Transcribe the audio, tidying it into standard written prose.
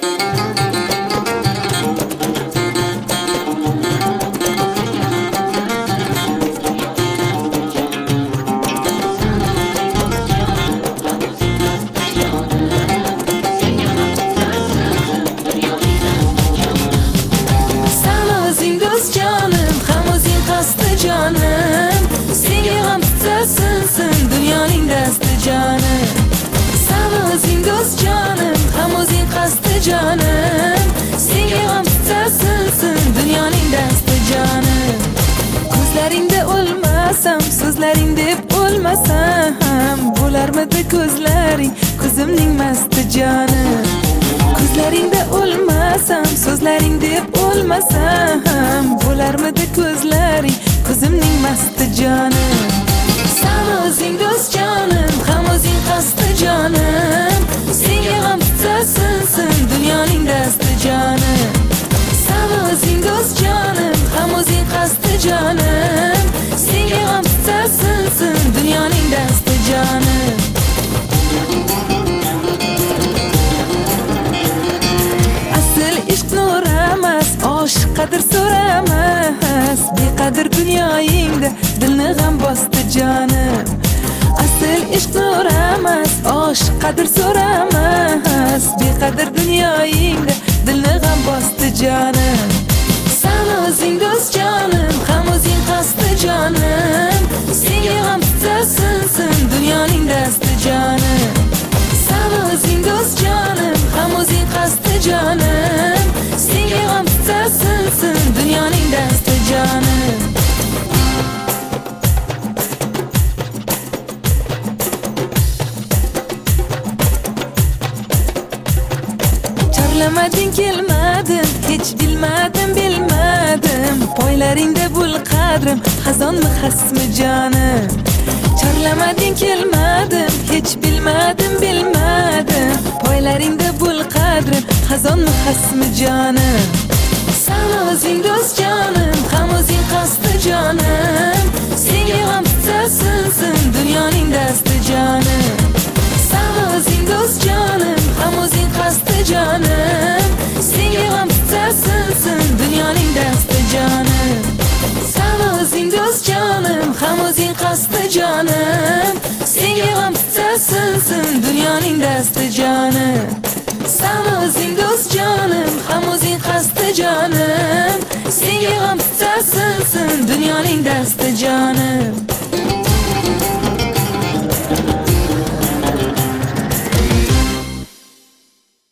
Canım, senga ham tutsasinsin dunyoning dasti jonim. Sen o'zing do'st jonim, ham o'zing qasdi jonim. Senga ham tutsasinsin dunyoning dasti jonim. Ko'zlaringda o'lmasam, so'zlaring deb o'lmasam, bo'larmidi ko'zlaring ko'zimning masti jonim. Ko'zlaringda o'lmasam, so'zlaring deb o'lmasam, bo'larmidi ko'zlaring ko'zimning masti jonim. Sen o'zing do'st jonim, ham o'zing qasdi jonim. Senga ham tutsasinsin dunyoning dasti jonim. Sen o'zing do'st jonim, ham o'zing qasdi jonim. Senga ham tutsasinsin dunyoning dasti jonim. Asl ishq nur emas, oshiq qadr so'ramas. Beqadr dunyoyingda dilni g'am bosdi jonim. Asl ishq nur emas, oshiq qadr so'ramas. Beqadr dunyoyingda dilni g'am bosdi jonim. Sen o'zing do'st jonim, ham o'zing qasdi jonim. Senga ham tutsasinsin dunyoning dasti jonim. Sen o'zing do'st jonim, ham o'zing qasdi jonim. Senga ham tutsasinsin dunyoning dasti jonim. Chorlamading kelmadim, hech bilmadim. Poylaringda bul qadrim, xazonmi xasmi jonim. Chorlamading kelmadim, hech bilmadim. Poylaringda bul qadrim, xazonmi xasmi jonim. Sen o'zing do'st jonim, ham o'zing qasdi jonim. Senga ham tutsasinsin dunyoning dasti jonim. Sen o'zing do'st jonim, ham o'zing qasdi jonim. Senga ham tutsasinsin dunyoning dasti jonim. Sen o'zing do'st jonim, ham o'zing qasdi jonim. Senga ham tutsasinsin dunyoning dasti jonim. Sen o'zing do'st jonim, ham o'zing qasdi jonim. Senga ham tutsasinsin dunyoning dasti jonim.